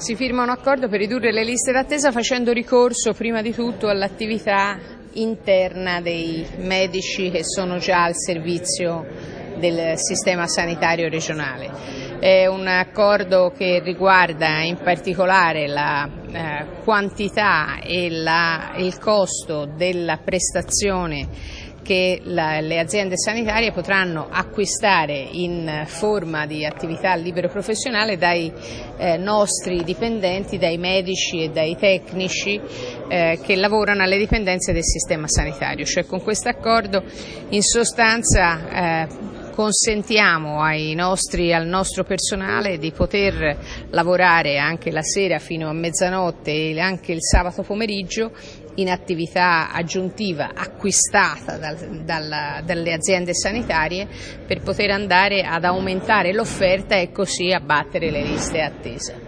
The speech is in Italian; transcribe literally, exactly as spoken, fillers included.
Si firma un accordo per ridurre le liste d'attesa facendo ricorso prima di tutto all'attività interna dei medici che sono già al servizio del sistema sanitario regionale. È un accordo che riguarda in particolare la eh, quantità e la, il costo della prestazione che la, le aziende sanitarie potranno acquistare in forma di attività libero professionale dai eh, nostri dipendenti, dai medici e dai tecnici eh, che lavorano alle dipendenze del sistema sanitario. Cioè, con questo accordo in sostanza eh, consentiamo ai nostri, al nostro personale di poter lavorare anche la sera fino a mezzanotte e anche il sabato pomeriggio in attività aggiuntiva acquistata dal, dalla, dalle aziende sanitarie per poter andare ad aumentare l'offerta e così abbattere le liste attese.